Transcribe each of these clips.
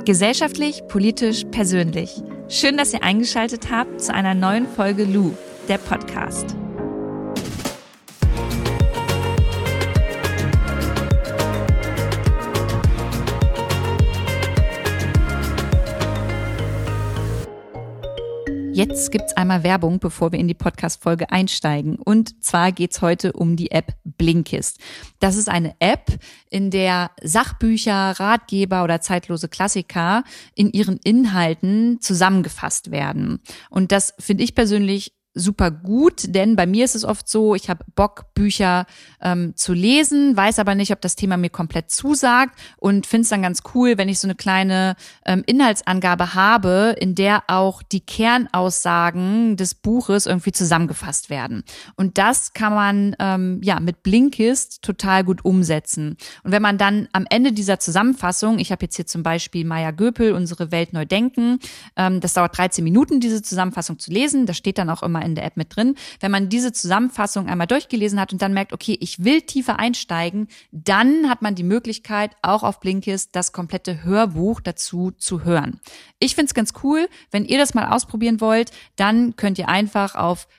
Gesellschaftlich, politisch, persönlich. Schön, dass ihr eingeschaltet habt zu einer neuen Folge Lu, der Podcast. Jetzt gibt's einmal Werbung, bevor wir in die Podcast-Folge einsteigen. Und zwar geht's heute um die App Blinkist. Das ist eine App, in der Sachbücher, Ratgeber oder zeitlose Klassiker in ihren Inhalten zusammengefasst werden. Und das finde ich persönlich super gut, denn bei mir ist es oft so, ich habe Bock, Bücher zu lesen, weiß aber nicht, ob das Thema mir komplett zusagt und finde es dann ganz cool, wenn ich so eine kleine Inhaltsangabe habe, in der auch die Kernaussagen des Buches irgendwie zusammengefasst werden. Und das kann man mit Blinkist total gut umsetzen. Und wenn man dann am Ende dieser Zusammenfassung, ich habe jetzt hier zum Beispiel Maya Göpel, Unsere Welt neu denken, das dauert 13 Minuten, diese Zusammenfassung zu lesen, das steht dann auch immer in der App mit drin. Wenn man diese Zusammenfassung einmal durchgelesen hat und dann merkt, okay, ich will tiefer einsteigen, dann hat man die Möglichkeit, auch auf Blinkist das komplette Hörbuch dazu zu hören. Ich finde es ganz cool. Wenn ihr das mal ausprobieren wollt, dann könnt ihr einfach auf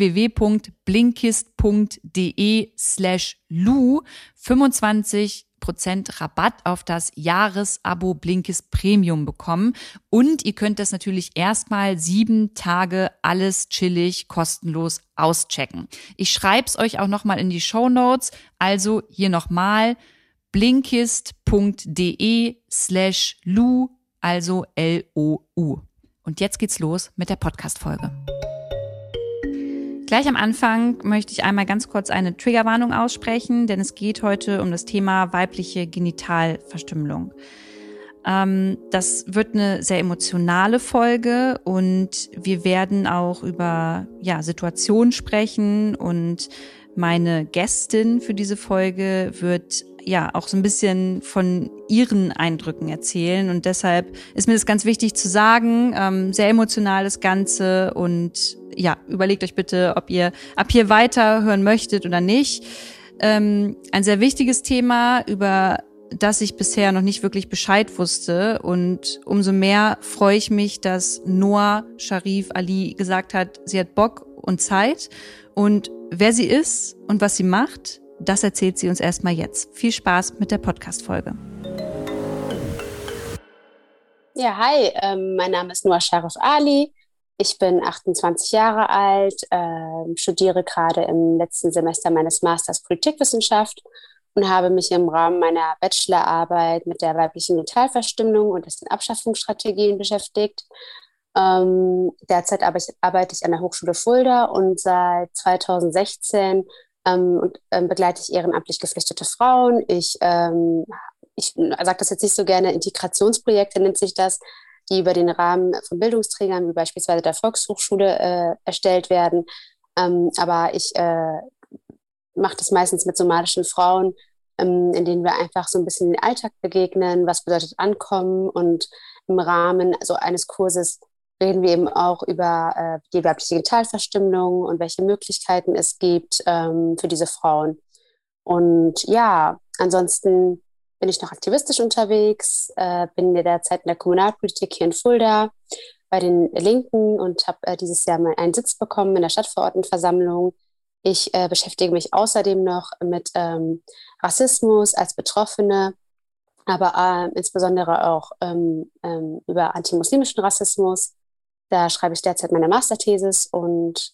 www.blinkist.de/lu 25% Rabatt auf das Jahresabo Blinkist Premium bekommen. Und ihr könnt das natürlich erstmal 7 Tage alles chillig, kostenlos auschecken. Ich schreibe es euch auch nochmal in die Shownotes. Also hier nochmal blinkist.de/lu, also LOU. Und jetzt geht's los mit der Podcast-Folge. Gleich am Anfang möchte ich einmal ganz kurz eine Triggerwarnung aussprechen, denn es geht heute um das Thema weibliche Genitalverstümmelung. Das wird eine sehr emotionale Folge und wir werden auch über Situationen sprechen und meine Gästin für diese Folge wird auch so ein bisschen von ihren Eindrücken erzählen und deshalb ist mir das ganz wichtig zu sagen, sehr emotional das Ganze und überlegt euch bitte, ob ihr ab hier weiterhören möchtet oder nicht. Ein sehr wichtiges Thema, über das ich bisher noch nicht wirklich Bescheid wusste und umso mehr freue ich mich, dass Noa Sharif Ali gesagt hat, sie hat Bock und Zeit und wer sie ist und was sie macht, das erzählt sie uns erstmal jetzt. Viel Spaß mit der Podcast-Folge. Ja, hi, mein Name ist Noa Sharif Ali. Ich bin 28 Jahre alt, studiere gerade im letzten Semester meines Masters Politikwissenschaft und habe mich im Rahmen meiner Bachelorarbeit mit der weiblichen Genitalverstümmelung und dessen Abschaffungsstrategien beschäftigt. Derzeit arbeite ich an der Hochschule Fulda und seit 2016 begleite ich ehrenamtlich geflüchtete Frauen. Ich sage das jetzt nicht so gerne, Integrationsprojekte nennt sich das, die über den Rahmen von Bildungsträgern wie beispielsweise der Volkshochschule erstellt werden. Aber ich mache das meistens mit somalischen Frauen, in denen wir einfach so ein bisschen den Alltag begegnen, was bedeutet Ankommen. Und im Rahmen eines Kurses reden wir eben auch über die weibliche Genitalverstümmelung und welche Möglichkeiten es gibt für diese Frauen. Und ansonsten bin ich noch aktivistisch unterwegs, bin derzeit in der Kommunalpolitik hier in Fulda bei den Linken und habe dieses Jahr mal einen Sitz bekommen in der Stadtverordnetenversammlung. Ich beschäftige mich außerdem noch mit Rassismus als Betroffene, aber insbesondere auch über antimuslimischen Rassismus. Da schreibe ich derzeit meine Masterthesis und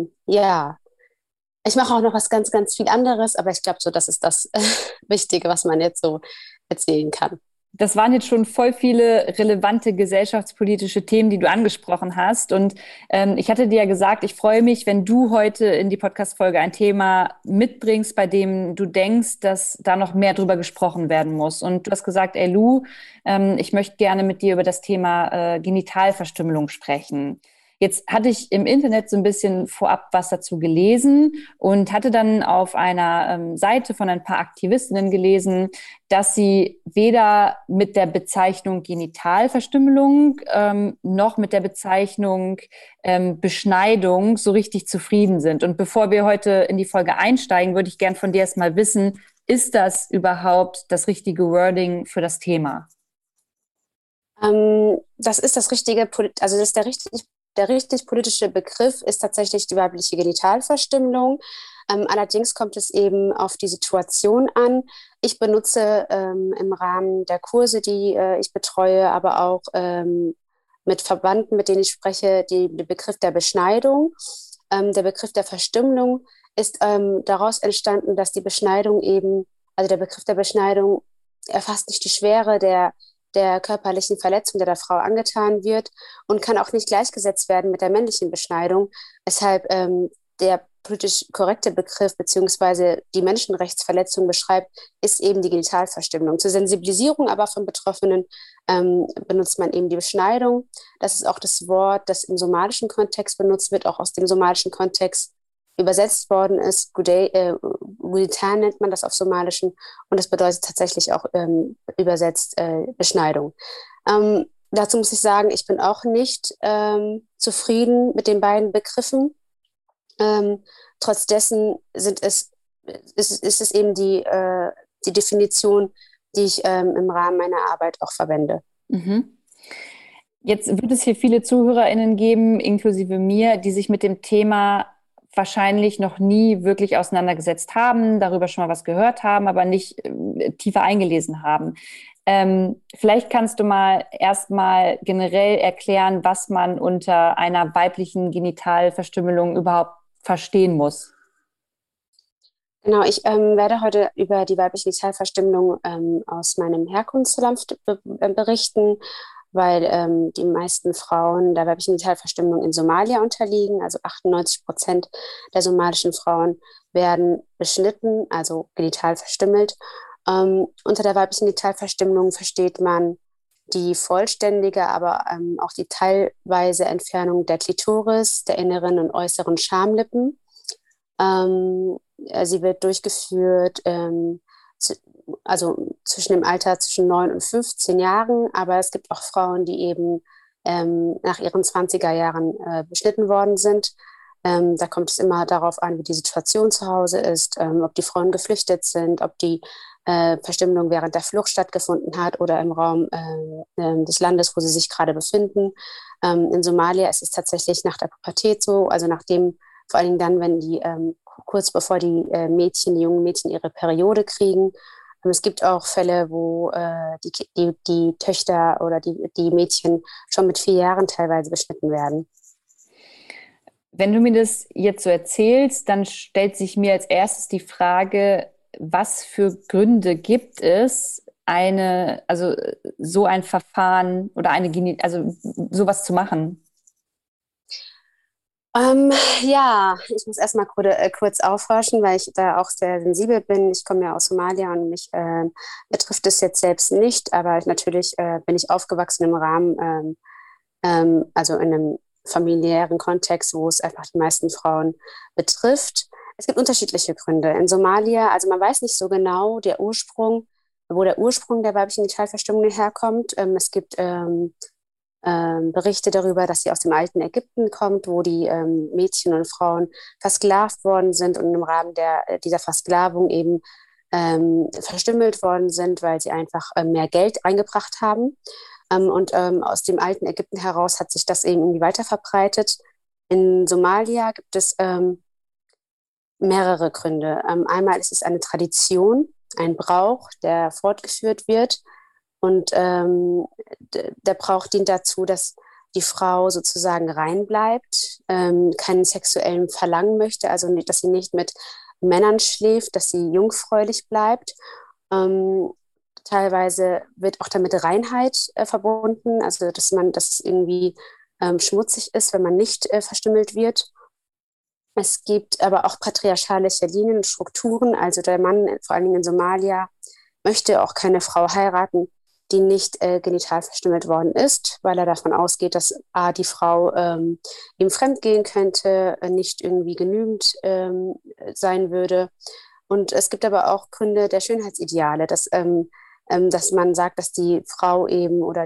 ich mache auch noch was ganz, ganz viel anderes, aber ich glaube so, das ist das Wichtige, was man jetzt so erzählen kann. Das waren jetzt schon voll viele relevante gesellschaftspolitische Themen, die du angesprochen hast. Und ich hatte dir ja gesagt, ich freue mich, wenn du heute in die Podcast-Folge ein Thema mitbringst, bei dem du denkst, dass da noch mehr drüber gesprochen werden muss. Und du hast gesagt, ey Lu, ich möchte gerne mit dir über das Thema Genitalverstümmelung sprechen. Jetzt hatte ich im Internet so ein bisschen vorab was dazu gelesen und hatte dann auf einer Seite von ein paar Aktivistinnen gelesen, dass sie weder mit der Bezeichnung Genitalverstümmelung noch mit der Bezeichnung Beschneidung so richtig zufrieden sind. Und bevor wir heute in die Folge einsteigen, würde ich gern von dir erstmal wissen, ist das überhaupt das richtige Wording für das Thema? Das ist das richtige, also das ist der richtig politische Begriff ist tatsächlich die weibliche Genitalverstümmelung. Allerdings kommt es eben auf die Situation an. Ich benutze im Rahmen der Kurse, die ich betreue, aber auch mit Verbanden, mit denen ich spreche, den Begriff der Beschneidung. Der Begriff der Verstümmelung ist daraus entstanden, dass die Beschneidung eben, also der Begriff der Beschneidung erfasst nicht die Schwere der körperlichen Verletzung, der Frau angetan wird und kann auch nicht gleichgesetzt werden mit der männlichen Beschneidung, weshalb der politisch korrekte Begriff beziehungsweise die Menschenrechtsverletzung beschreibt, ist eben die Genitalverstümmelung. Zur Sensibilisierung aber von Betroffenen benutzt man eben die Beschneidung. Das ist auch das Wort, das im somalischen Kontext benutzt wird, auch aus dem somalischen Kontext übersetzt worden ist. Guditan nennt man das auf Somalischen und das bedeutet tatsächlich auch übersetzt Beschneidung. Dazu muss ich sagen, ich bin auch nicht zufrieden mit den beiden Begriffen. Trotz dessen ist es eben die Definition, die ich im Rahmen meiner Arbeit auch verwende. Mhm. Jetzt wird es hier viele ZuhörerInnen geben, inklusive mir, die sich mit dem Thema wahrscheinlich noch nie wirklich auseinandergesetzt haben, darüber schon mal was gehört haben, aber nicht tiefer eingelesen haben. Vielleicht kannst du mal erstmal generell erklären, was man unter einer weiblichen Genitalverstümmelung überhaupt verstehen muss. Genau, ich werde heute über die weibliche Genitalverstümmelung aus meinem Herkunftsland berichten, weil die meisten Frauen der weiblichen Genitalverstümmelung in Somalia unterliegen. Also 98% der somalischen Frauen werden beschnitten, also genital verstümmelt. Unter der weiblichen Genitalverstümmelung versteht man die vollständige, aber auch die teilweise Entfernung der Klitoris, der inneren und äußeren Schamlippen. Sie wird durchgeführt, also zwischen dem Alter zwischen 9 und 15 Jahren, aber es gibt auch Frauen, die eben nach ihren 20er Jahren beschnitten worden sind. Da kommt es immer darauf an, wie die Situation zu Hause ist, ob die Frauen geflüchtet sind, ob die Verstümmelung während der Flucht stattgefunden hat oder im Raum des Landes, wo sie sich gerade befinden. In Somalia ist es tatsächlich nach der Pubertät so, also nachdem, vor allen Dingen dann, wenn die kurz bevor die jungen Mädchen ihre Periode kriegen. Es gibt auch Fälle, wo die Töchter oder die Mädchen schon mit 4 Jahren teilweise beschnitten werden. Wenn du mir das jetzt so erzählst, dann stellt sich mir als erstes die Frage, was für Gründe gibt es, also so ein Verfahren oder also sowas zu machen? Ja, ich muss erstmal kurz aufforschen, weil ich da auch sehr sensibel bin. Ich komme ja aus Somalia und mich betrifft es jetzt selbst nicht, aber natürlich bin ich aufgewachsen im Rahmen, also in einem familiären Kontext, wo es einfach die meisten Frauen betrifft. Es gibt unterschiedliche Gründe. In Somalia, also man weiß nicht so genau wo der Ursprung der weiblichen Genitalverstümmelung herkommt. Es gibt Berichte darüber, dass sie aus dem alten Ägypten kommt, wo die Mädchen und Frauen versklavt worden sind und im Rahmen dieser Versklavung eben verstümmelt worden sind, weil sie einfach mehr Geld eingebracht haben. Und aus dem alten Ägypten heraus hat sich das eben irgendwie weiter verbreitet. In Somalia gibt es mehrere Gründe. Einmal ist es eine Tradition, ein Brauch, der fortgeführt wird. Und der Brauch dient dazu, dass die Frau sozusagen rein bleibt, keinen sexuellen Verlangen möchte, also nicht, dass sie nicht mit Männern schläft, dass sie jungfräulich bleibt. Teilweise wird auch damit Reinheit verbunden, also dass es irgendwie schmutzig ist, wenn man nicht verstümmelt wird. Es gibt aber auch patriarchalische Linien und Strukturen, also der Mann, vor allen Dingen in Somalia, möchte auch keine Frau heiraten, die nicht genital verstümmelt worden ist, weil er davon ausgeht, dass die Frau ihm fremdgehen könnte, nicht irgendwie genügend sein würde. Und es gibt aber auch Gründe der Schönheitsideale, dass man sagt, dass die Frau eben oder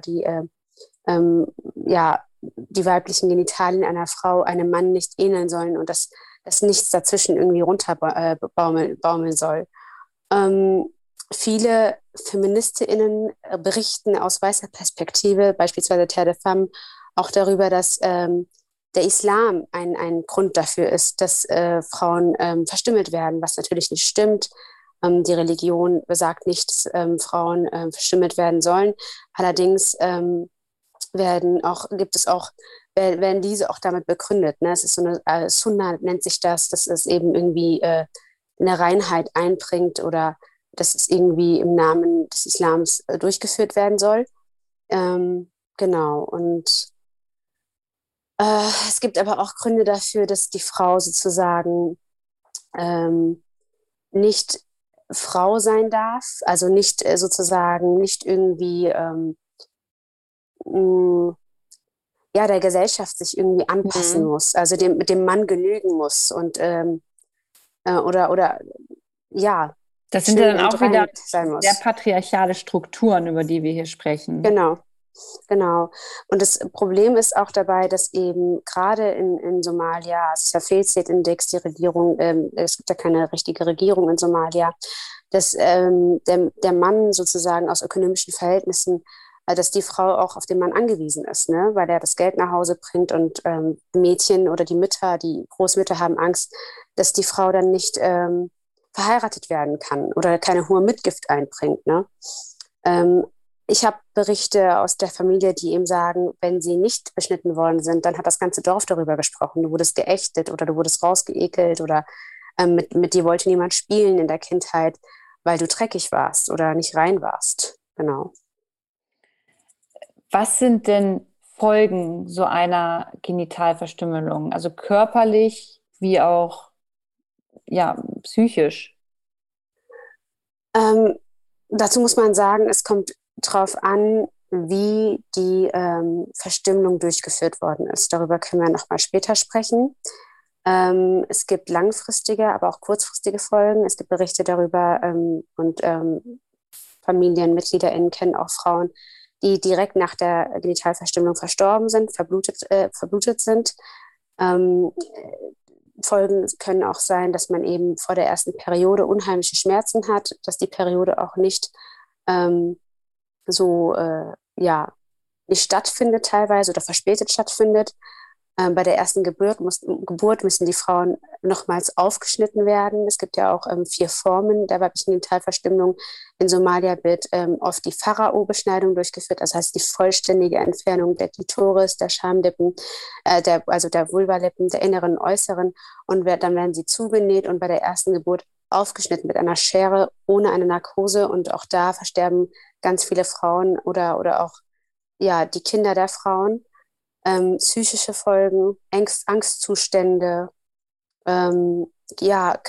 die weiblichen Genitalien einer Frau einem Mann nicht ähneln sollen und dass nichts dazwischen irgendwie runterbaumeln soll. Viele FeministInnen berichten aus weißer Perspektive, beispielsweise Terre de Femme, auch darüber, dass der Islam ein Grund dafür ist, dass Frauen verstümmelt werden, was natürlich nicht stimmt. Die Religion besagt nicht, dass Frauen verstümmelt werden sollen. Allerdings werden diese auch damit begründet. Ne? Es ist so eine Sunna nennt sich das, dass es eben irgendwie eine Reinheit einbringt oder dass es irgendwie im Namen des Islams durchgeführt werden soll. Genau. Und es gibt aber auch Gründe dafür, dass die Frau sozusagen nicht Frau sein darf, also nicht sozusagen nicht irgendwie mh, ja, der Gesellschaft sich irgendwie anpassen Mhm. muss, also mit dem Mann genügen muss und oder ja, Das sind ja schön dann auch und wieder rein sein sehr muss. patriarchale Strukturen, über die wir hier sprechen. Genau, genau. Und das Problem ist auch dabei, dass eben gerade in Somalia, es ist ja Fehlzeitindex, die Regierung, es gibt ja keine richtige Regierung in Somalia, dass der Mann sozusagen aus ökonomischen Verhältnissen, dass die Frau auch auf den Mann angewiesen ist, ne? Weil er das Geld nach Hause bringt und Mädchen oder die Mütter, die Großmütter haben Angst, dass die Frau dann nicht verheiratet werden kann oder keine hohe Mitgift einbringt, ne? Ähm, Ich habe Berichte aus der Familie, die eben sagen, wenn sie nicht beschnitten worden sind, dann hat das ganze Dorf darüber gesprochen. Du wurdest geächtet oder du wurdest rausgeekelt oder mit dir wollte niemand spielen in der Kindheit, weil du dreckig warst oder nicht rein warst. Genau. Was sind denn Folgen so einer Genitalverstümmelung? Also körperlich wie auch ja, psychisch. Ähm, Dazu muss man sagen, es kommt drauf an, wie die Verstümmelung durchgeführt worden ist. Darüber können wir nochmal später sprechen. Es gibt langfristige, aber auch kurzfristige Folgen. Es gibt Berichte darüber und FamilienmitgliederInnen kennen auch Frauen, die direkt nach der Genitalverstümmelung verstorben sind, verblutet sind. Ähm, Folgen können auch sein, dass man eben vor der ersten Periode unheimliche Schmerzen hat, dass die Periode auch nicht ähm, so, ja, nicht stattfindet teilweise oder verspätet stattfindet. Bei der ersten Geburt müssen die Frauen nochmals aufgeschnitten werden. Es gibt ja auch 4 Formen der weiblichen Genitalverstümmelung. In Somalia wird oft die Pharao-Beschneidung durchgeführt, das heißt die vollständige Entfernung der Klitoris, der Schamlippen, also der Vulvalippen, der inneren und äußeren. Und dann werden sie zugenäht und bei der ersten Geburt aufgeschnitten mit einer Schere ohne eine Narkose. Und auch da versterben ganz viele Frauen oder auch ja, die Kinder der Frauen, psychische Folgen, Angstzustände, ja,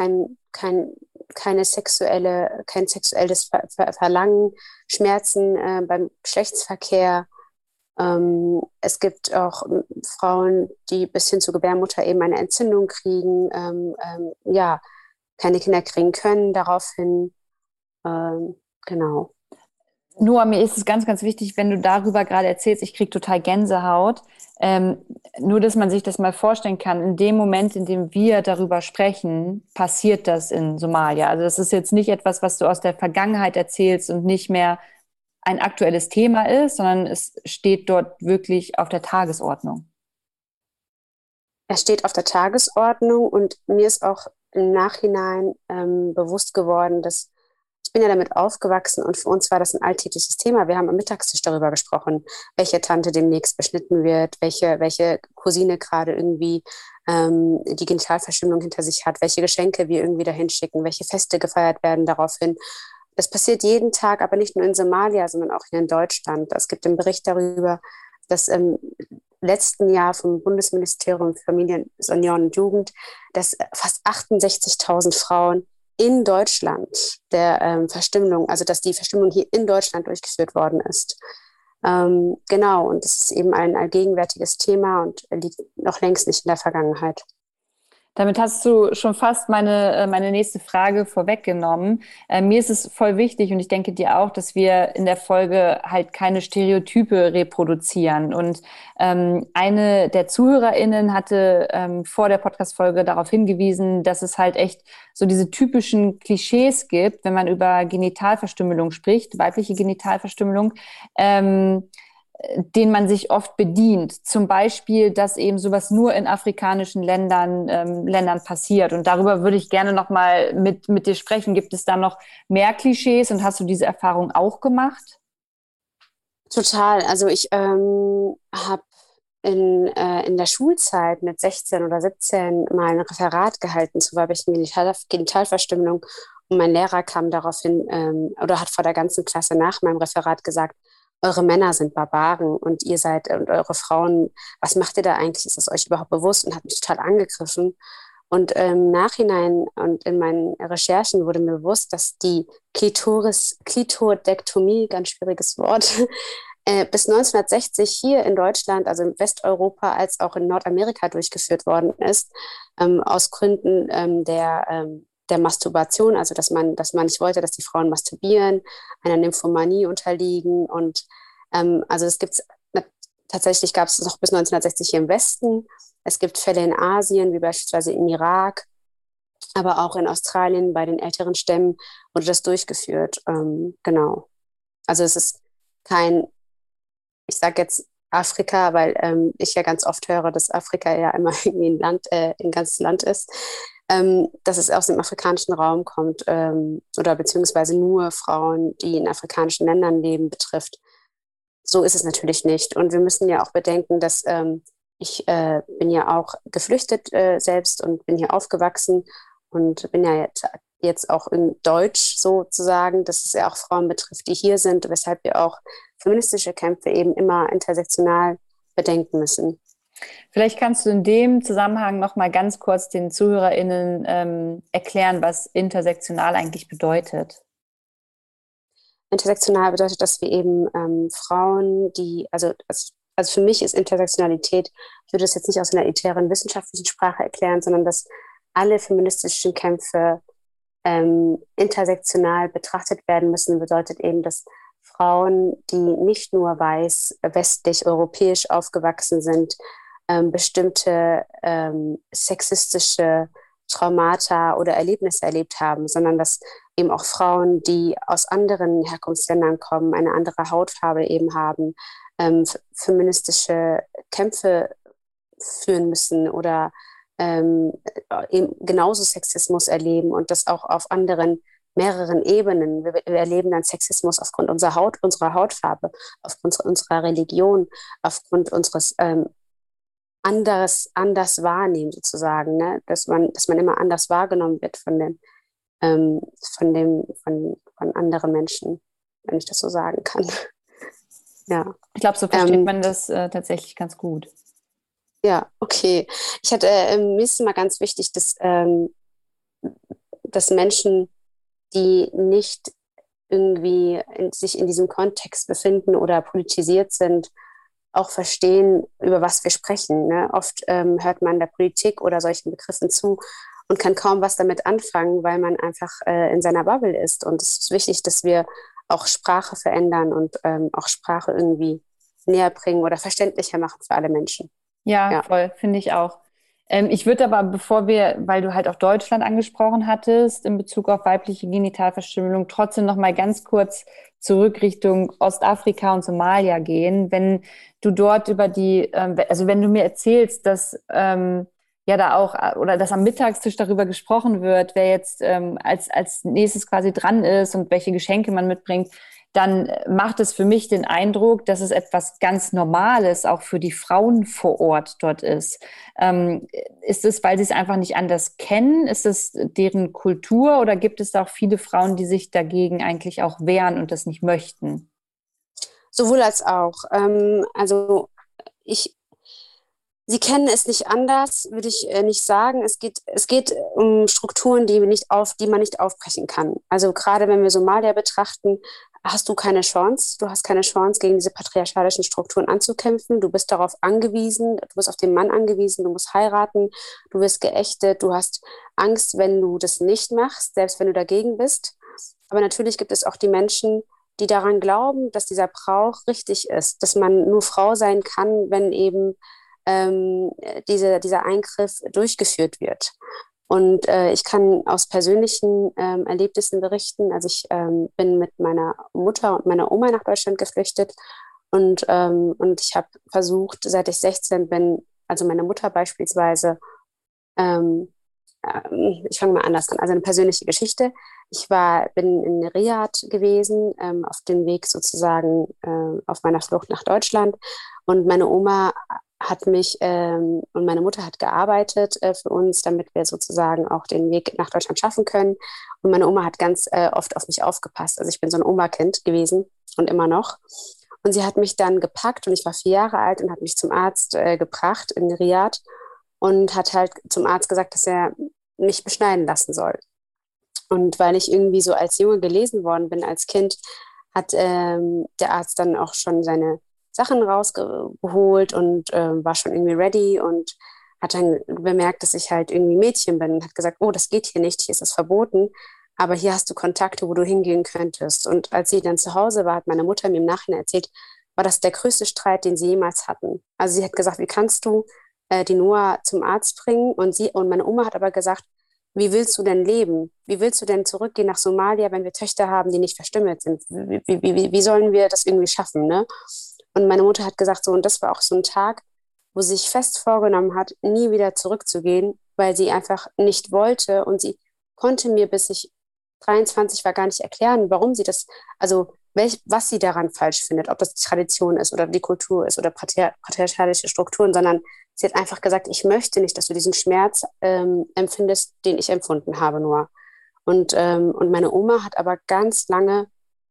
kein sexuelles Verlangen, Schmerzen beim Geschlechtsverkehr. Es gibt auch Frauen, die bis hin zur Gebärmutter eben eine Entzündung kriegen, ja, keine Kinder kriegen können, daraufhin, genau. Noah, mir ist es ganz, ganz wichtig, wenn du darüber gerade erzählst, ich kriege total Gänsehaut. Ähm, Nur, dass man sich das mal vorstellen kann, in dem Moment, in dem wir darüber sprechen, passiert das in Somalia. Also das ist jetzt nicht etwas, was du aus der Vergangenheit erzählst und nicht mehr ein aktuelles Thema ist, sondern es steht dort wirklich auf der Tagesordnung. Er steht auf der Tagesordnung und mir ist auch im Nachhinein bewusst geworden, dass ich bin ja damit aufgewachsen und für uns war das ein alltägliches Thema. Wir haben am Mittagstisch darüber gesprochen, welche Tante demnächst beschnitten wird, welche Cousine gerade irgendwie die Genitalverstümmelung hinter sich hat, welche Geschenke wir irgendwie dahin schicken, welche Feste gefeiert werden daraufhin. Das passiert jeden Tag, aber nicht nur in Somalia, sondern auch hier in Deutschland. Es gibt einen Bericht darüber, dass im letzten Jahr vom Bundesministerium für Familie, Senioren und Jugend, dass fast 68.000 Frauen in Deutschland Verstümmelung, also dass die Verstümmelung hier in Deutschland durchgeführt worden ist. Genau, und das ist eben ein allgegenwärtiges Thema und liegt noch längst nicht in der Vergangenheit. Damit hast du schon fast meine nächste Frage vorweggenommen. Mir ist es voll wichtig und ich denke dir auch, dass wir in der Folge halt keine Stereotype reproduzieren. Und eine der ZuhörerInnen hatte vor der Podcast-Folge darauf hingewiesen, dass es halt echt so diese typischen Klischees gibt, wenn man über Genitalverstümmelung spricht, weibliche Genitalverstümmelung. Den man sich oft bedient. Zum Beispiel, dass eben sowas nur in afrikanischen Ländern passiert. Und darüber würde ich gerne noch mal mit dir sprechen. Gibt es da noch mehr Klischees und hast du diese Erfahrung auch gemacht? Total. Also ich habe in der Schulzeit mit 16 oder 17 mal ein Referat gehalten zu weiblichen Genitalverstümmelung. Und mein Lehrer kam daraufhin oder hat vor der ganzen Klasse nach meinem Referat gesagt, eure Männer sind Barbaren und ihr seid und eure Frauen, was macht ihr da eigentlich? Ist es euch überhaupt bewusst? Und hat mich total angegriffen. Und im Nachhinein und in meinen Recherchen wurde mir bewusst, dass die Klitoridektomie, ganz schwieriges Wort, bis 1960 hier in Deutschland, also in Westeuropa als auch in Nordamerika durchgeführt worden ist, aus Gründen der Masturbation, also dass man nicht wollte, dass die Frauen masturbieren, einer Nymphomanie unterliegen und also es gibt tatsächlich gab es noch bis 1960 hier im Westen. Es gibt Fälle in Asien, wie beispielsweise im Irak, aber auch in Australien bei den älteren Stämmen wurde das durchgeführt. Genau. Also es ist kein, ich sage jetzt Afrika, weil ich ja ganz oft höre, dass Afrika ja immer irgendwie ein ganzes Land ist, dass es aus dem afrikanischen Raum kommt oder beziehungsweise nur Frauen, die in afrikanischen Ländern leben, betrifft. So ist es natürlich nicht. Und wir müssen ja auch bedenken, dass ich bin ja auch geflüchtet selbst und bin hier aufgewachsen und bin ja jetzt auch in Deutsch sozusagen, dass es ja auch Frauen betrifft, die hier sind, weshalb wir auch feministische Kämpfe eben immer intersektional bedenken müssen. Vielleicht kannst du in dem Zusammenhang noch mal ganz kurz den ZuhörerInnen erklären, was intersektional eigentlich bedeutet. Intersektional bedeutet, dass wir eben Frauen, also für mich ist Intersektionalität, ich würde es jetzt nicht aus einer elitären wissenschaftlichen Sprache erklären, sondern dass alle feministischen Kämpfe intersektional betrachtet werden müssen, bedeutet eben, dass Frauen, die nicht nur weiß, westlich, europäisch aufgewachsen sind, bestimmte sexistische Traumata oder Erlebnisse erlebt haben, sondern dass eben auch Frauen, die aus anderen Herkunftsländern kommen, eine andere Hautfarbe eben haben, feministische Kämpfe führen müssen oder eben genauso Sexismus erleben und das auch auf mehreren Ebenen. Wir erleben dann Sexismus aufgrund unserer Hautfarbe, aufgrund unserer Religion, aufgrund unseres anders wahrnehmen sozusagen, ne? Dass man immer anders wahrgenommen wird von anderen Menschen, wenn ich das so sagen kann. Ja. Ich glaube, so versteht man das tatsächlich ganz gut. Ja, okay. Mir ist immer ganz wichtig, dass Menschen, die nicht irgendwie sich in diesem Kontext befinden oder politisiert sind, auch verstehen, über was wir sprechen. Ne? Oft hört man der Politik oder solchen Begriffen zu und kann kaum was damit anfangen, weil man einfach in seiner Bubble ist. Und es ist wichtig, dass wir auch Sprache verändern und auch Sprache irgendwie näher bringen oder verständlicher machen für alle Menschen. Ja, voll, finde ich auch. Ich würde aber, weil du halt auch Deutschland angesprochen hattest, in Bezug auf weibliche Genitalverstümmelung, trotzdem noch mal ganz kurz zurück Richtung Ostafrika und Somalia gehen. Wenn du dort also wenn du mir erzählst, dass ja da auch, oder dass am Mittagstisch darüber gesprochen wird, wer jetzt als nächstes quasi dran ist und welche Geschenke man mitbringt, dann macht es für mich den Eindruck, dass es etwas ganz Normales auch für die Frauen vor Ort dort ist. Ist es, weil sie es einfach nicht anders kennen? Ist es deren Kultur oder gibt es da auch viele Frauen, die sich dagegen eigentlich auch wehren und das nicht möchten? Sowohl als auch. Sie kennen es nicht anders, würde ich nicht sagen. Es geht um Strukturen, die man nicht aufbrechen kann. Also gerade wenn wir Somalia betrachten, hast du keine Chance. Du hast keine Chance, gegen diese patriarchalischen Strukturen anzukämpfen. Du bist darauf angewiesen, du bist auf den Mann angewiesen, du musst heiraten, du wirst geächtet, du hast Angst, wenn du das nicht machst, selbst wenn du dagegen bist. Aber natürlich gibt es auch die Menschen, die daran glauben, dass dieser Brauch richtig ist, dass man nur Frau sein kann, wenn eben dieser Eingriff durchgeführt wird. Und ich kann aus persönlichen Erlebnissen berichten. Also ich bin mit meiner Mutter und meiner Oma nach Deutschland geflüchtet und ich habe versucht, seit ich 16 bin, also meine Mutter beispielsweise, ähm, ich fange mal anders an, also eine persönliche Geschichte. Bin in Riad gewesen, auf dem Weg sozusagen auf meiner Flucht nach Deutschland. Und meine Oma hat mich und meine Mutter hat gearbeitet für uns, damit wir sozusagen auch den Weg nach Deutschland schaffen können. Und meine Oma hat ganz oft auf mich aufgepasst. Also ich bin so ein Oma-Kind gewesen und immer noch. Und sie hat mich dann gepackt und ich war 4 Jahre alt und hat mich zum Arzt gebracht in Riad und hat halt zum Arzt gesagt, dass er mich beschneiden lassen soll. Und weil ich irgendwie so als Junge gelesen worden bin, als Kind, hat der Arzt dann auch schon seine Sachen rausgeholt und war schon irgendwie ready und hat dann bemerkt, dass ich halt irgendwie Mädchen bin und hat gesagt, oh, das geht hier nicht, hier ist das verboten, aber hier hast du Kontakte, wo du hingehen könntest. Und als sie dann zu Hause war, hat meine Mutter mir im Nachhinein erzählt, war das der größte Streit, den sie jemals hatten. Also sie hat gesagt, wie kannst du die Noah zum Arzt bringen? Und meine Oma hat aber gesagt, wie willst du denn leben? Wie willst du denn zurückgehen nach Somalia, wenn wir Töchter haben, die nicht verstümmelt sind? Wie sollen wir das irgendwie schaffen, ne? Und meine Mutter hat gesagt, so, und das war auch so ein Tag, wo sie sich fest vorgenommen hat, nie wieder zurückzugehen, weil sie einfach nicht wollte. Und sie konnte mir, bis ich 23 war, gar nicht erklären, warum sie das, also was sie daran falsch findet, ob das die Tradition ist oder die Kultur ist oder patriarchalische Strukturen, sondern sie hat einfach gesagt, ich möchte nicht, dass du diesen Schmerz empfindest, den ich empfunden habe nur. Und meine Oma hat aber ganz lange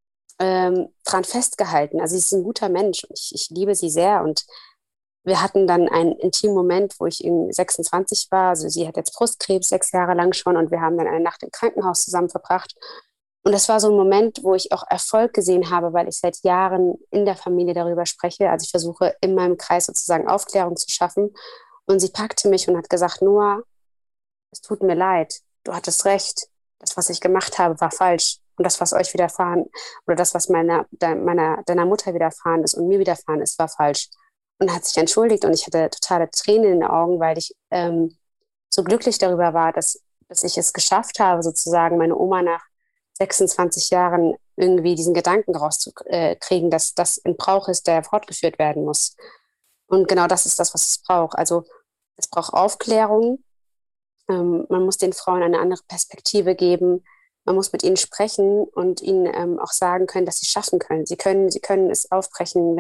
dran festgehalten. Also sie ist ein guter Mensch. Ich liebe sie sehr. Und wir hatten dann einen intimen Moment, wo ich irgendwie 26 war. Also sie hat jetzt Brustkrebs 6 Jahre lang schon und wir haben dann eine Nacht im Krankenhaus zusammen verbracht. Und das war so ein Moment, wo ich auch Erfolg gesehen habe, weil ich seit Jahren in der Familie darüber spreche. Also ich versuche in meinem Kreis sozusagen Aufklärung zu schaffen. Und sie packte mich und hat gesagt, Noah, es tut mir leid, du hattest recht. Das, was ich gemacht habe, war falsch. Und das, was euch widerfahren, oder das, was deiner Mutter widerfahren ist und mir widerfahren ist, war falsch. Und hat sich entschuldigt und ich hatte totale Tränen in den Augen, weil ich so glücklich darüber war, dass ich es geschafft habe, sozusagen meine Oma nach 26 Jahren irgendwie diesen Gedanken rauszukriegen, dass das ein Brauch ist, der fortgeführt werden muss. Und genau das ist das, was es braucht. Also es braucht Aufklärung. Man muss den Frauen eine andere Perspektive geben. Man muss mit ihnen sprechen und ihnen auch sagen können, dass sie es schaffen können. Sie können es aufbrechen,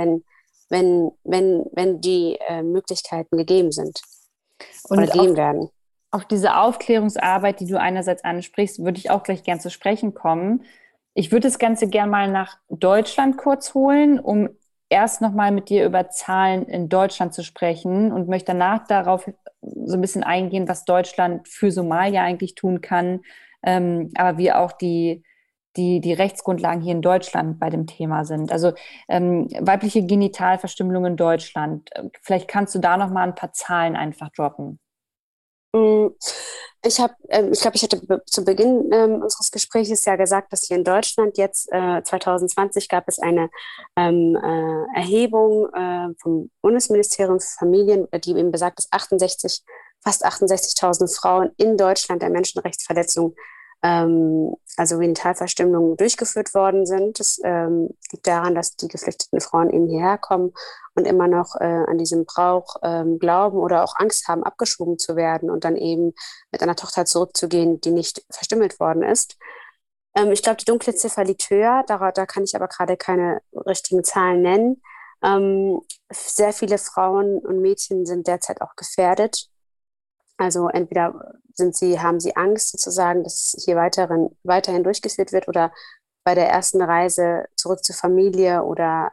wenn die Möglichkeiten gegeben sind oder Und gegeben werden. auf diese Aufklärungsarbeit, die du einerseits ansprichst, würde ich auch gleich gern zu sprechen kommen. Ich würde das Ganze gern mal nach Deutschland kurz holen, um erst nochmal mit dir über Zahlen in Deutschland zu sprechen und möchte danach darauf so ein bisschen eingehen, was Deutschland für Somalia eigentlich tun kann, aber wie auch die Rechtsgrundlagen hier in Deutschland bei dem Thema sind. Also weibliche Genitalverstümmelung in Deutschland. Vielleicht kannst du da nochmal ein paar Zahlen einfach droppen. Mm, ich glaube, ich hatte zu Beginn unseres Gesprächs ja gesagt, dass hier in Deutschland jetzt 2020 gab es eine Erhebung vom Bundesministerium für Familien, die eben besagt, dass fast 68.000 Frauen in Deutschland der Menschenrechtsverletzung, also Genitalverstümmelung, durchgeführt worden sind. Das liegt daran, dass die geflüchteten Frauen eben hierher kommen und immer noch an diesen Brauch glauben oder auch Angst haben, abgeschoben zu werden und dann eben mit einer Tochter zurückzugehen, die nicht verstümmelt worden ist. Ich glaube, die dunkle Ziffer liegt höher, da kann ich aber gerade keine richtigen Zahlen nennen. Sehr viele Frauen und Mädchen sind derzeit auch gefährdet. Also entweder haben sie Angst sozusagen, dass es hier weiterhin durchgeführt wird oder bei der ersten Reise zurück zur Familie oder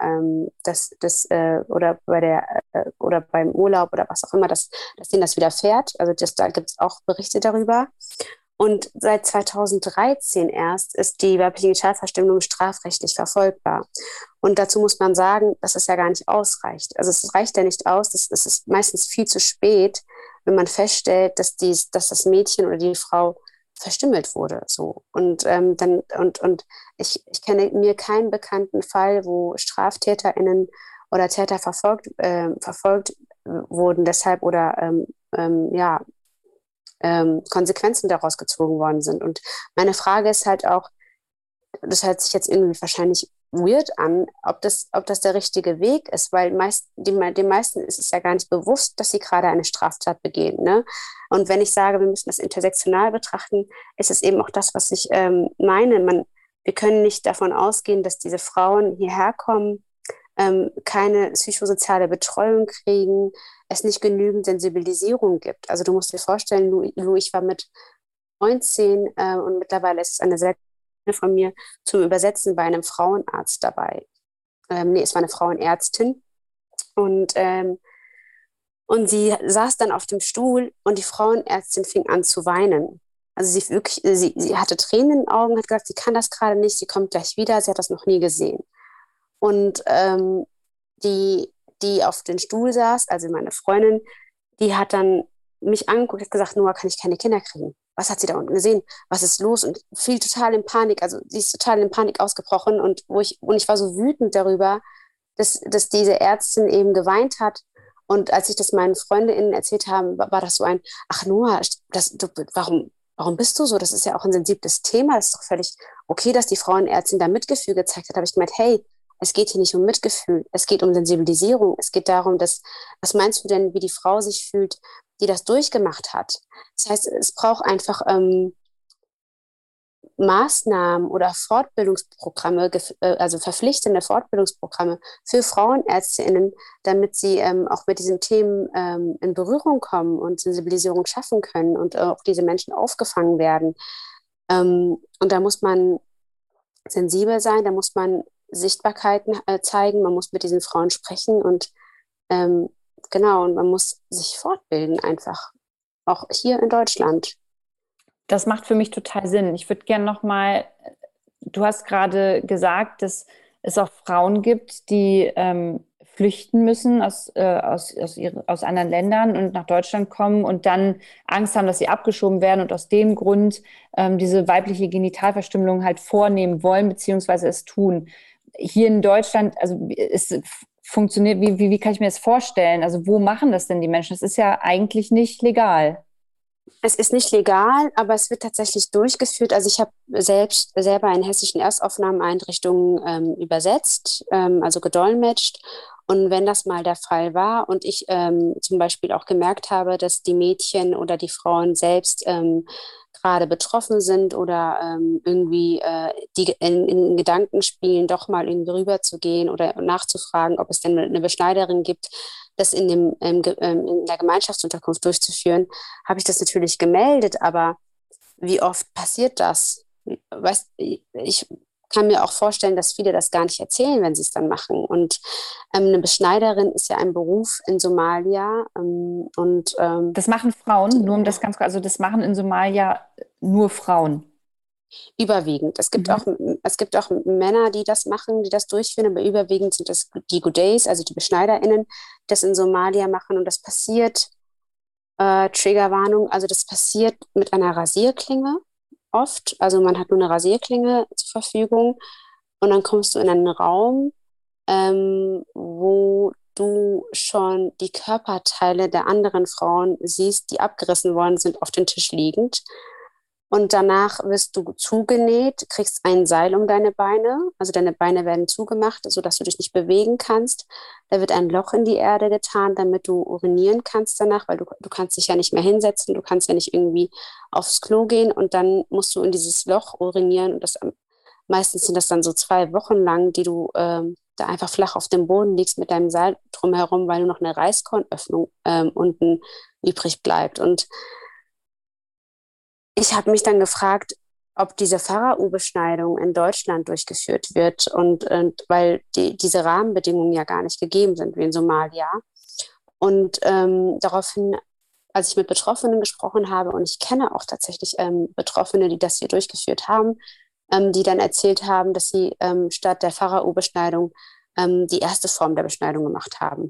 oder beim Urlaub oder was auch immer, dass denen das widerfährt. Also da gibt es auch Berichte darüber. Und seit 2013 erst ist die weibliche Genitalverstümmelung strafrechtlich verfolgbar. Und dazu muss man sagen, dass es ja gar nicht ausreicht. Also es reicht ja nicht aus, es ist meistens viel zu spät, wenn man feststellt, dass das Mädchen oder die Frau verstümmelt wurde. So. Und ich kenne mir keinen bekannten Fall, wo StraftäterInnen oder Täter verfolgt wurden deshalb oder ja, Konsequenzen daraus gezogen worden sind. Und meine Frage ist halt auch, das hört sich jetzt irgendwie wahrscheinlich weird an, ob das der richtige Weg ist, weil den meisten ist es ja gar nicht bewusst, dass sie gerade eine Straftat begehen. Ne? Und wenn ich sage, wir müssen das intersektional betrachten, ist es eben auch das, was ich meine. Wir können nicht davon ausgehen, dass diese Frauen hierher kommen, keine psychosoziale Betreuung kriegen, es nicht genügend Sensibilisierung gibt. Also du musst dir vorstellen, Lou, ich war mit 19 und mittlerweile ist es eine sehr gute von mir zum Übersetzen bei einem Frauenarzt dabei. Nee, es war eine Frauenärztin und, und sie saß dann auf dem Stuhl und die Frauenärztin fing an zu weinen. Also sie hatte Tränen in den Augen, hat gesagt, sie kann das gerade nicht, sie kommt gleich wieder, sie hat das noch nie gesehen. Und die auf den Stuhl saß, also meine Freundin, die hat dann mich angeguckt, hat gesagt, Noah, kann ich keine Kinder kriegen? Was hat sie da unten gesehen? Was ist los? Und fiel total in Panik, also sie ist total in Panik ausgebrochen und ich war so wütend darüber, dass diese Ärztin eben geweint hat. Und als ich das meinen Freundinnen erzählt habe, war das so ein, ach Noah, warum bist du so? Das ist ja auch ein sensibles Thema. Das ist doch völlig okay, dass die Frauenärztin da Mitgefühl gezeigt hat. Da habe ich gemeint, hey, es geht hier nicht um Mitgefühl, es geht um Sensibilisierung. Es geht darum, was meinst du denn, wie die Frau sich fühlt, die das durchgemacht hat? Das heißt, es braucht einfach Maßnahmen oder Fortbildungsprogramme, also verpflichtende Fortbildungsprogramme für FrauenärztInnen, damit sie auch mit diesen Themen in Berührung kommen und Sensibilisierung schaffen können und auch diese Menschen aufgefangen werden. Und da muss man sensibel sein, da muss man Sichtbarkeiten zeigen, man muss mit diesen Frauen sprechen und genau, und man muss sich fortbilden einfach, auch hier in Deutschland. Das macht für mich total Sinn. Ich würde gerne nochmal, du hast gerade gesagt, dass es auch Frauen gibt, die flüchten müssen aus anderen Ländern und nach Deutschland kommen und dann Angst haben, dass sie abgeschoben werden und aus dem Grund diese weibliche Genitalverstümmelung halt vornehmen wollen, beziehungsweise es tun. Hier in Deutschland, also es funktioniert, wie kann ich mir das vorstellen? Also wo machen das denn die Menschen? Das ist ja eigentlich nicht legal. Es ist nicht legal, aber es wird tatsächlich durchgeführt. Also ich habe selber in hessischen Erstaufnahmeeinrichtungen übersetzt, also gedolmetscht. Und wenn das mal der Fall war und ich zum Beispiel auch gemerkt habe, dass die Mädchen oder die Frauen selbst gerade betroffen sind oder irgendwie die in Gedanken spielen, doch mal irgendwie rüber zu gehen oder nachzufragen, ob es denn eine Beschneiderin gibt, das in der Gemeinschaftsunterkunft durchzuführen, habe ich das natürlich gemeldet, aber wie oft passiert das? Weißt, ich kann mir auch vorstellen, dass viele das gar nicht erzählen, wenn sie es dann machen. Und eine Beschneiderin ist ja ein Beruf in Somalia. Das machen Frauen, nur um das ganz kurz, also das machen in Somalia nur Frauen. Überwiegend. Es gibt auch Männer, die das machen, die das durchführen, aber überwiegend sind das die Goudeis, also die BeschneiderInnen, die das in Somalia machen. Und das passiert, Triggerwarnung, also das passiert mit einer Rasierklinge oft. Also man hat nur eine Rasierklinge zur Verfügung und dann kommst du in einen Raum, wo du schon die Körperteile der anderen Frauen siehst, die abgerissen worden sind, auf den Tisch liegend. Und danach wirst du zugenäht, kriegst ein Seil um deine Beine, also deine Beine werden zugemacht, sodass du dich nicht bewegen kannst. Da wird ein Loch in die Erde getan, damit du urinieren kannst danach, weil du kannst dich ja nicht mehr hinsetzen, du kannst ja nicht irgendwie aufs Klo gehen und dann musst du in dieses Loch urinieren. Und meistens sind das dann so 2 Wochen lang, die du da einfach flach auf dem Boden liegst mit deinem Seil drumherum, weil nur noch eine Reiskornöffnung unten übrig bleibt. Und ich habe mich dann gefragt, ob diese Pharao-Beschneidung in Deutschland durchgeführt wird und weil diese Rahmenbedingungen ja gar nicht gegeben sind wie in Somalia. Und daraufhin als ich mit Betroffenen gesprochen habe, und ich kenne auch tatsächlich Betroffene, die das hier durchgeführt haben, die dann erzählt haben, dass sie statt der Pharao-Beschneidung die erste Form der Beschneidung gemacht haben.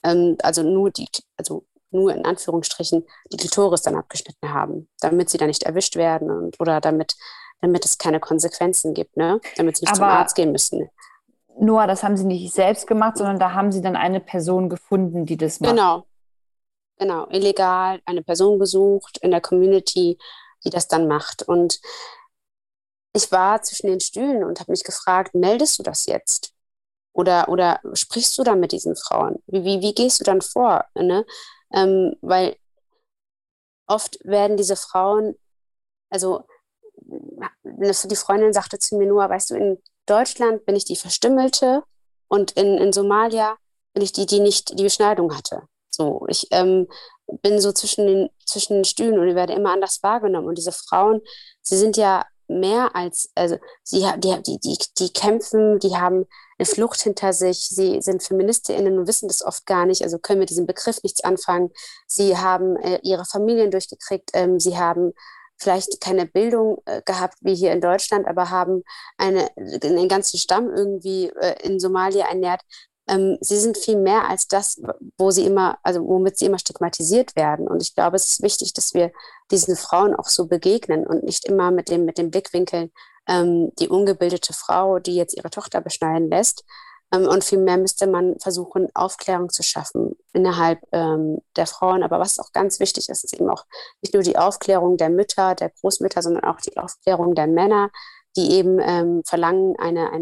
Also nur in Anführungsstrichen die Klitoris dann abgeschnitten haben, damit sie dann nicht erwischt werden oder damit es keine Konsequenzen gibt, ne? Damit sie nicht zum Aber Arzt gehen müssen. Noah, das haben sie nicht selbst gemacht, sondern da haben sie dann eine Person gefunden, die das macht. Genau, genau, illegal eine Person gesucht in der Community, die das dann macht. Und ich war zwischen den Stühlen und habe mich gefragt, meldest du das jetzt? Oder sprichst du dann mit diesen Frauen? Wie gehst du dann vor? Ne? Weil oft werden diese Frauen, also die Freundin sagte zu mir nur, weißt du, in Deutschland bin ich die Verstümmelte und in Somalia bin ich die, die nicht die Beschneidung hatte. So, ich bin so zwischen den Stühlen und ich werde immer anders wahrgenommen. Und diese Frauen, sie sind ja mehr als, also die kämpfen, die haben eine Flucht hinter sich, sie sind FeministInnen und wissen das oft gar nicht, also können mit diesem Begriff nichts anfangen. Sie haben ihre Familien durchgekriegt, sie haben vielleicht keine Bildung gehabt wie hier in Deutschland, aber haben einen ganzen Stamm irgendwie in Somalia ernährt. Sie sind viel mehr als das, womit sie immer stigmatisiert werden. Und ich glaube, es ist wichtig, dass wir diesen Frauen auch so begegnen und nicht immer mit dem Blickwinkel die ungebildete Frau, die jetzt ihre Tochter beschneiden lässt. Und vielmehr müsste man versuchen, Aufklärung zu schaffen innerhalb der Frauen. Aber was auch ganz wichtig ist, ist eben auch nicht nur die Aufklärung der Mütter, der Großmütter, sondern auch die Aufklärung der Männer, die eben verlangen,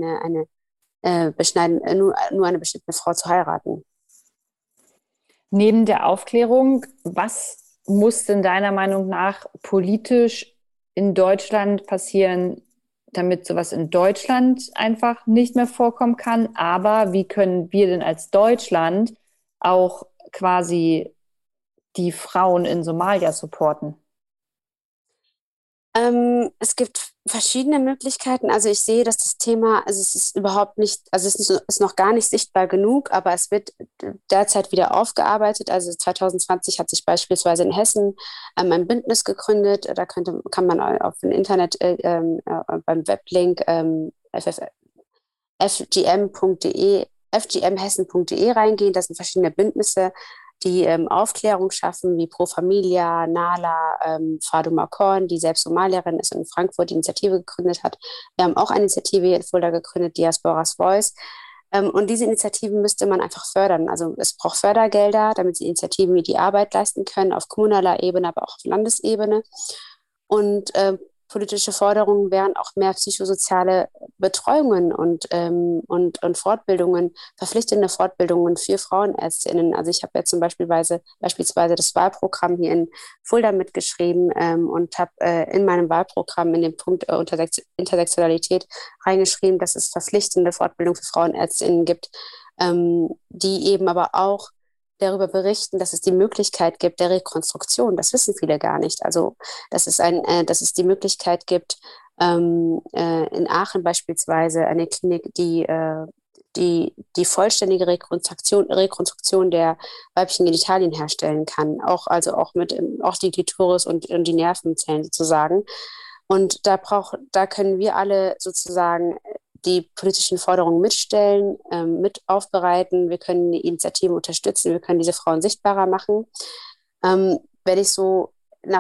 nur eine bestimmte Frau zu heiraten. Neben der Aufklärung, was muss denn deiner Meinung nach politisch in Deutschland passieren, damit sowas in Deutschland einfach nicht mehr vorkommen kann? Aber wie können wir denn als Deutschland auch quasi die Frauen in Somalia supporten? Es gibt verschiedene Möglichkeiten. Also ich sehe, dass das Thema, also es ist überhaupt nicht, also ist noch gar nicht sichtbar genug, aber es wird derzeit wieder aufgearbeitet. Also 2020 hat sich beispielsweise in Hessen ein Bündnis gegründet. Da kann man auf dem Internet beim Weblink fgm.de, fgmhessen.de reingehen. Das sind verschiedene Bündnisse, die Aufklärung schaffen, wie Pro Familia, Nala, Faduma Korn, die selbst Somalierin ist und in Frankfurt die Initiative gegründet hat. Wir haben auch eine Initiative hier in Fulda gegründet, Diasporas Voice. Und diese Initiativen müsste man einfach fördern. Also es braucht Fördergelder, damit die Initiativen die Arbeit leisten können, auf kommunaler Ebene, aber auch auf Landesebene. Und politische Forderungen wären auch mehr psychosoziale Betreuungen und Fortbildungen, verpflichtende Fortbildungen für FrauenärztInnen. Also ich habe jetzt beispielsweise das Wahlprogramm hier in Fulda mitgeschrieben und habe in meinem Wahlprogramm in den Punkt Intersektionalität reingeschrieben, dass es verpflichtende Fortbildung für FrauenärztInnen gibt, die eben aber auch darüber berichten, dass es die Möglichkeit gibt der Rekonstruktion. Das wissen viele gar nicht. Also, dass es die Möglichkeit gibt, in Aachen beispielsweise eine Klinik, die vollständige Rekonstruktion der weiblichen Genitalien herstellen kann. Auch die Klitoris und die Nervenzellen sozusagen. Und da können wir alle sozusagen die politischen Forderungen mitstellen, mit aufbereiten. Wir können die Initiativen unterstützen. Wir können diese Frauen sichtbarer machen. Wenn ich so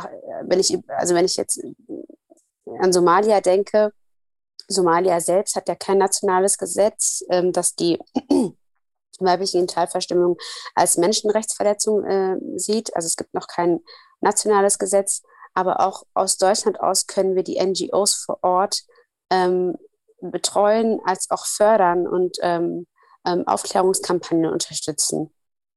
wenn ich jetzt an Somalia denke, Somalia selbst hat ja kein nationales Gesetz, das die weibliche Genitalverstümmelung als Menschenrechtsverletzung sieht. Also es gibt noch kein nationales Gesetz, aber auch aus Deutschland aus können wir die NGOs vor Ort betreuen, als auch fördern und Aufklärungskampagnen unterstützen.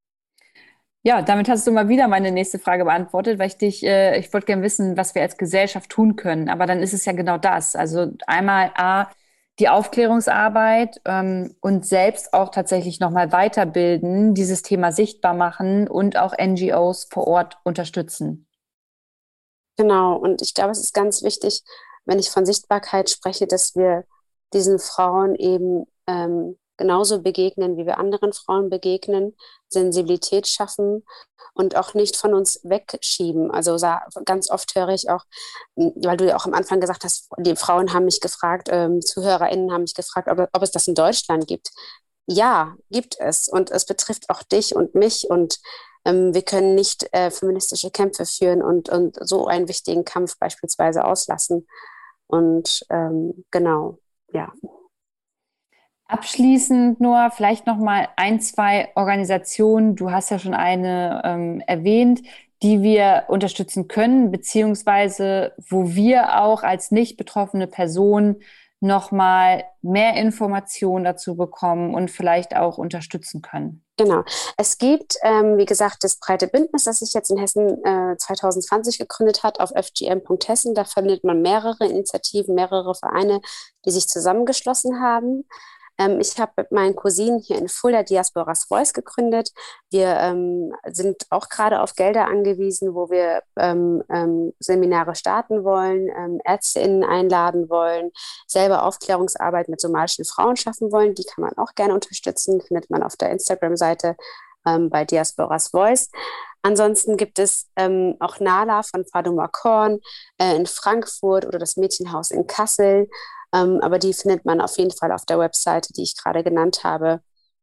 Ja, damit hast du mal wieder meine nächste Frage beantwortet, weil ich wollte gerne wissen, was wir als Gesellschaft tun können. Aber dann ist es ja genau das. Also einmal die Aufklärungsarbeit und selbst auch tatsächlich nochmal weiterbilden, dieses Thema sichtbar machen und auch NGOs vor Ort unterstützen. Genau, und ich glaube, es ist ganz wichtig, wenn ich von Sichtbarkeit spreche, dass wir diesen Frauen eben genauso begegnen, wie wir anderen Frauen begegnen, Sensibilität schaffen und auch nicht von uns wegschieben. Also ganz oft höre ich auch, weil du ja auch am Anfang gesagt hast, die Frauen haben mich gefragt, ZuhörerInnen haben mich gefragt, ob es das in Deutschland gibt. Ja, gibt es. Und es betrifft auch dich und mich. Und wir können nicht feministische Kämpfe führen und so einen wichtigen Kampf beispielsweise auslassen. Und genau, ja. Abschließend nur vielleicht noch mal 1, 2 Organisationen, du hast ja schon eine erwähnt, die wir unterstützen können, beziehungsweise wo wir auch als nicht betroffene Person noch mal mehr Informationen dazu bekommen und vielleicht auch unterstützen können. Genau. Es gibt, wie gesagt, das breite Bündnis, das sich jetzt in Hessen 2020 gegründet hat, auf fgm.hessen. Da findet man mehrere Initiativen, mehrere Vereine, die sich zusammengeschlossen haben. Ich habe mit meinen Cousinen hier in Fulda Diasporas Voice gegründet. Wir sind auch gerade auf Gelder angewiesen, wo wir Seminare starten wollen, ÄrztInnen einladen wollen, selber Aufklärungsarbeit mit somalischen Frauen schaffen wollen. Die kann man auch gerne unterstützen, findet man auf der Instagram-Seite bei Diasporas Voice. Ansonsten gibt es auch Nala von Faduma Korn in Frankfurt oder das Mädchenhaus in Kassel. Aber die findet man auf jeden Fall auf der Webseite, die ich gerade genannt habe.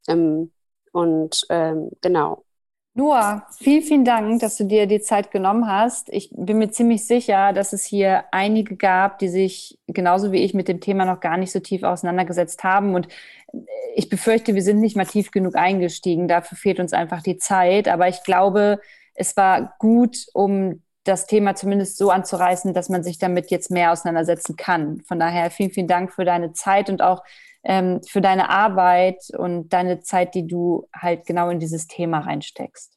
Genau. Noah, vielen, vielen Dank, dass du dir die Zeit genommen hast. Ich bin mir ziemlich sicher, dass es hier einige gab, die sich genauso wie ich mit dem Thema noch gar nicht so tief auseinandergesetzt haben. Und ich befürchte, wir sind nicht mal tief genug eingestiegen. Dafür fehlt uns einfach die Zeit. Aber ich glaube, es war gut, um das Thema zumindest so anzureißen, dass man sich damit jetzt mehr auseinandersetzen kann. Von daher vielen, vielen Dank für deine Zeit und auch für deine Arbeit und deine Zeit, die du halt genau in dieses Thema reinsteckst.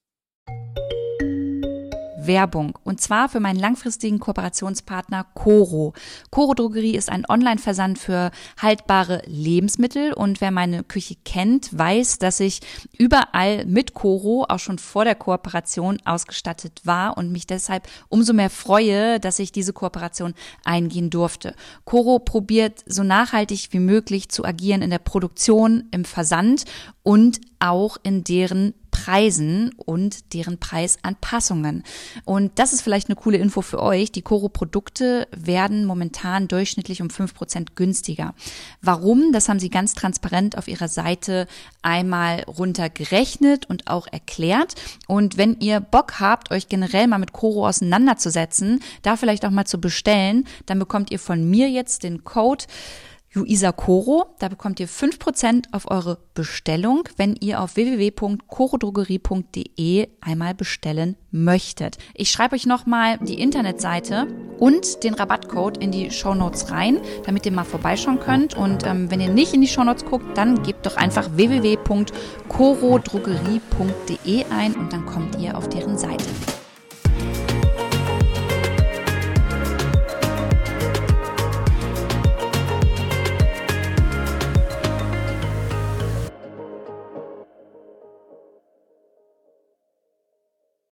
Werbung. Und zwar für meinen langfristigen Kooperationspartner Coro. Coro Drogerie ist ein Online-Versand für haltbare Lebensmittel. Und wer meine Küche kennt, weiß, dass ich überall mit Coro auch schon vor der Kooperation ausgestattet war und mich deshalb umso mehr freue, dass ich diese Kooperation eingehen durfte. Coro probiert so nachhaltig wie möglich zu agieren in der Produktion, im Versand und auch in deren Preisen und deren Preisanpassungen. Und das ist vielleicht eine coole Info für euch. Die Coro-Produkte werden momentan durchschnittlich um 5% günstiger. Warum? Das haben sie ganz transparent auf ihrer Seite einmal runtergerechnet und auch erklärt. Und wenn ihr Bock habt, euch generell mal mit Coro auseinanderzusetzen, da vielleicht auch mal zu bestellen, dann bekommt ihr von mir jetzt den Code Luisa Coro, da bekommt ihr 5% auf eure Bestellung, wenn ihr auf www.corodrogerie.de einmal bestellen möchtet. Ich schreibe euch nochmal die Internetseite und den Rabattcode in die Shownotes rein, damit ihr mal vorbeischauen könnt. Und wenn ihr nicht in die Shownotes guckt, dann gebt doch einfach www.corodrogerie.de ein und dann kommt ihr auf deren Seite.